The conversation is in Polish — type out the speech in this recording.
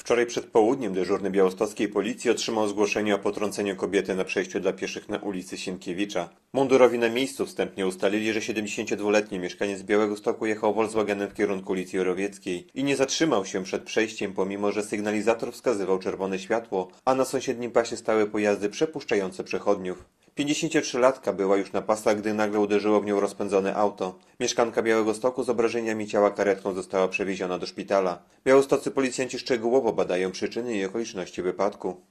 Wczoraj przed południem dyżurny białostockiej policji otrzymał zgłoszenie o potrąceniu kobiety na przejściu dla pieszych na ulicy Sienkiewicza. Mundurowi na miejscu wstępnie ustalili, że 72-letni mieszkaniec Białegostoku jechał Volkswagenem w kierunku ulicy Jorowieckiej i nie zatrzymał się przed przejściem, pomimo że sygnalizator wskazywał czerwone światło, a na sąsiednim pasie stały pojazdy przepuszczające przechodniów. 53-latka była już na pasach, gdy nagle uderzyło w nią rozpędzone auto. Mieszkanka Białegostoku z obrażeniami ciała karetką została przewieziona do szpitala. Białostoccy policjanci szczegółowo badają przyczyny i okoliczności wypadku.